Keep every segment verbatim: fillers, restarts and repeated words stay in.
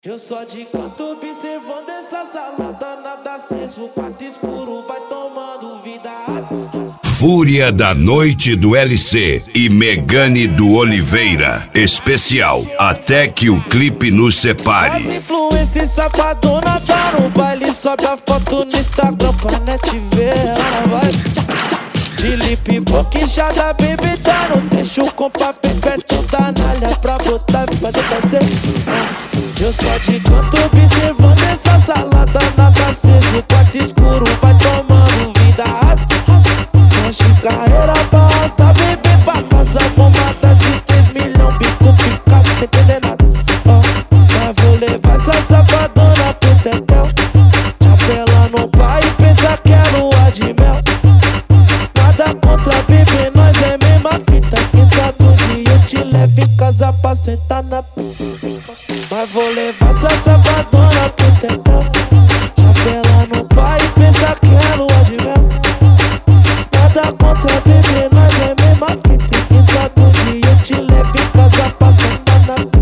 Eu só de canto observando essa salada, nada aceso, quarto escuro, vai tomando vida. Fúria da Noite do L C e Megane do Oliveira. Especial, até que o clipe nos separe. As influências safadona tá no baile, sobe a foto no Instagram pra net ver. Ela vai de lip boquinchada, baby, tá no trecho com papel perto da nalha pra botar e fazer fazer. Eu só de canto observando essa salada, nada aceso, quarto escuro, vai tomando vida. Enche carreira basta, bebê pra casa, bombada de três milhões, bico fica sem entender nada. Oh, mas vou levar essa safadona pro tetel. Chapela no pai e pensa que é lua de mel. Nada contra bebê, nós é mesma fita. Quem sabe um dia eu te levo em casa pra sentar na p. Mas vou levar essa safadona pro tetel. Chapela no pai e pensa que é lua de mel. Nada contra bebê, nós é mesma fita. Quem sabe um dia eu te levo em casa pra sentar na p.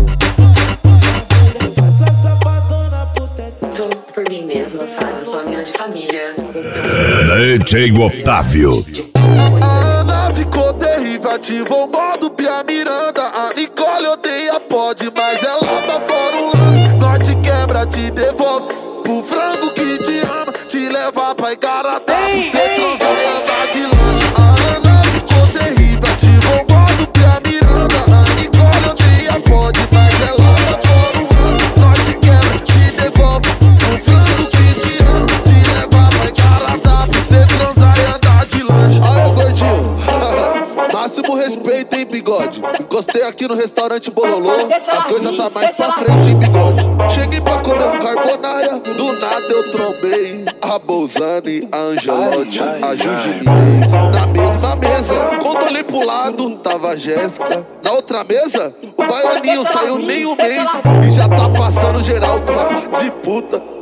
Mas vou levar essa safadona pro tetel. Tô por mim mesma, sabe? Eu sou a menina de família. D J Otávio. A Ana ficou terrível, ativou o modo Pia Miranda. A Nicole odeia pode, mas ela tá fora o lance. Nós te quebra, te devolve pro frango que te ama, te leva pra Igarapá, pra você transar e andar de lanche. A Ana ficou terrível, ativou o modo Pia Miranda. A Nicole odeia pode, mas ela tá fora o lance. Nós te quebra, te devolve pro frango que te ama, te leva pra Igarapá, pra você transar e andar de lanche. Aê, gordinho, máximo respeito, hein, bigode. Encostei aqui no restaurante Bololô, as coisas tá mais pra frente, hein, bigode. Cheguei pra comer um carbonara, do nada eu trombei a Bolzani, a Angelotti, a Juju Inês. Na mesma mesa, quando olhei pro lado, tava a Jéssica. Na outra mesa, o baianinho saiu nem um mês e já tá passando geral com uma parte de puta.